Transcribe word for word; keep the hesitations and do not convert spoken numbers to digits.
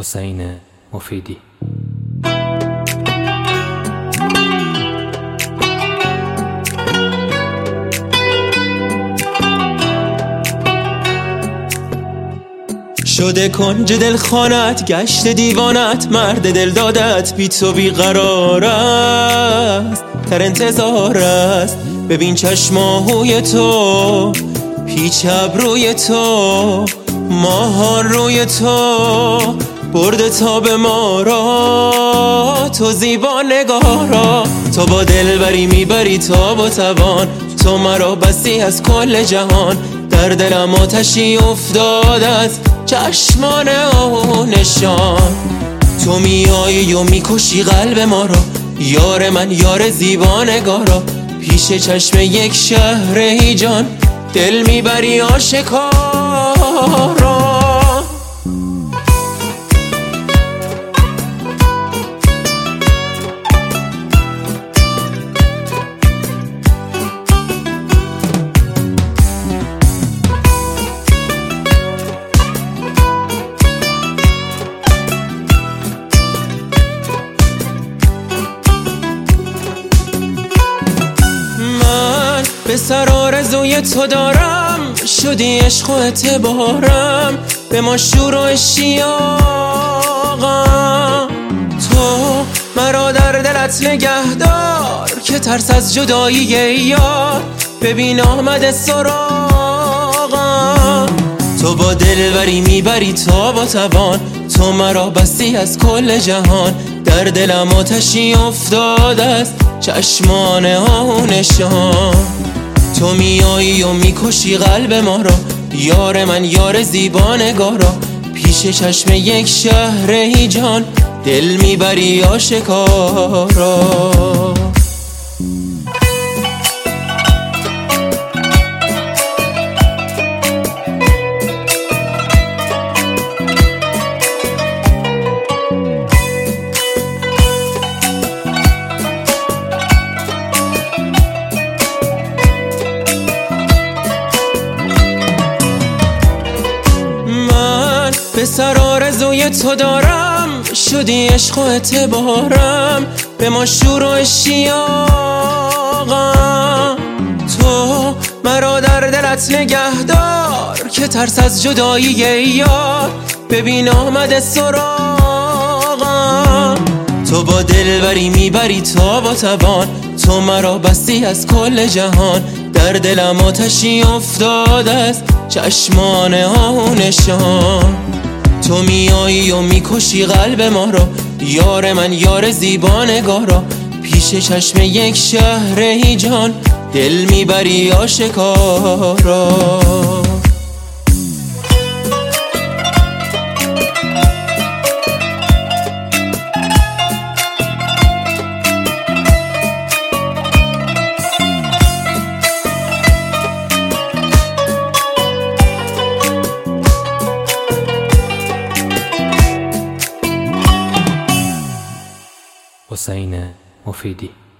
حسین مفیدی. شده کنج دل خانت، گشت دیوانت، مرد دل دادت بی تو بی قرار است، در انتظار است. ببین چشماهوی تو، پیچ ابروی تو، ماهان روی تو، برده تا به ما را. تو زیبا نگارا، تو با دل بری میبری تا با توان، تو مرا بستی از کل جهان. در دلم آتشی افتاد از چشمان آهونشان، تو میایی و میکشی قلب ما را. یار من یار زیبا نگارا، پیش چشم یک شهر هیجان دل میبری آشکارا. به سر آرزوی تو دارم، شدی عشق و اعتبارم، به ما شور و اشتیاقم. تو مرا در دلت نگه دار که ترس از جدایی یار ببین آمده سراغم. تو با دلبری میبری تا با توان، تو مرا بستی از کل جهان. در دلم آتشی افتاد از چشمان آهونشان، تو میایی و میکشی قلب ما را. یار من یار زیبا نگارا، پیش چشم یک شهر هیجان دل میبری آشکارا. به سر آرزوی تو دارم، شدی عشق و اعتبارم، به ما شور و اشتیاقم. تو مرا در دلت نگه دار که ترس از جدایی یار ببین آمده سراغم. تو با دلبری میبری تا با توان، تو مرا بستی از کل جهان. در دلم آتشی افتاد از چشمان آهونشان، تو میایی و میکشی قلب ما را. یار من یار زیبا نگارا، پیش چشم یک شهر هیجان دل میبری آشکارا. حسین مفیدی.